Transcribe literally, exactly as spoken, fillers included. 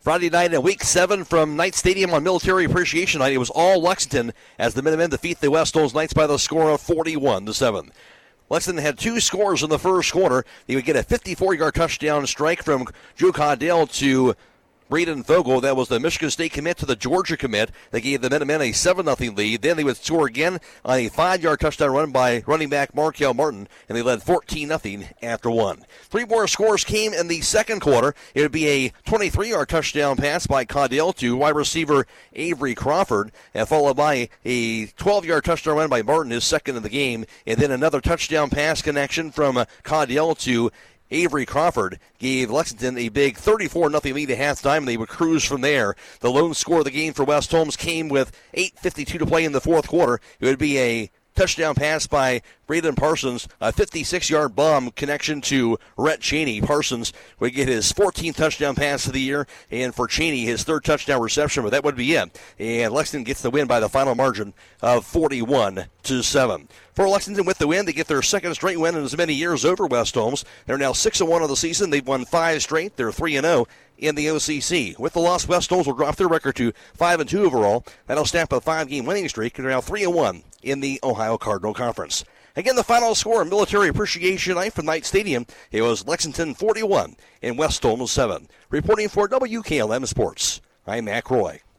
Friday night in week seven from Knight Stadium on Military Appreciation Night. It was all Lexington as the Minutemen defeat the West Holmes Knights by the score of forty-one to seven. Lexington had two scores in the first quarter. They would get a fifty-four-yard touchdown strike from Drew Caudell to Braden Vogel. That was the Michigan State commit to the Georgia commit. They gave the Minutemen a seven nothing lead. Then they would score again on a five-yard touchdown run by running back Markel Martin, and they led fourteen nothing after one. Three more scores came in the second quarter. It would be a twenty-three-yard touchdown pass by Caudell to wide receiver Avery Crawford, and followed by a twelve-yard touchdown run by Martin, his second of the game, and then another touchdown pass connection from Caudell to Avery Crawford gave Lexington a big thirty-four nothing lead at halftime, and they would cruise from there. The lone score of the game for West Holmes came with eight fifty-two to play in the fourth quarter. It would be a touchdown pass by Braden Parsons, a fifty-six-yard bomb connection to Rhett Cheney. Parsons would get his fourteenth touchdown pass of the year, and for Cheney, his third touchdown reception, but that would be it. And Lexington gets the win by the final margin of forty-one to seven. For Lexington with the win, they get their second straight win in as many years over West Holmes. They're now six and one on the season. They've won five straight. They're three and oh in the O C C. With the loss, West Holmes will drop their record to five and two overall. That'll snap a five-game winning streak, and they're now three and one in the Ohio Cardinal Conference. Again, the final score, Military Appreciation Night from Knight Stadium. It was Lexington forty-one and West Holmes seven. Reporting for W K L M Sports, I'm Mac Roy.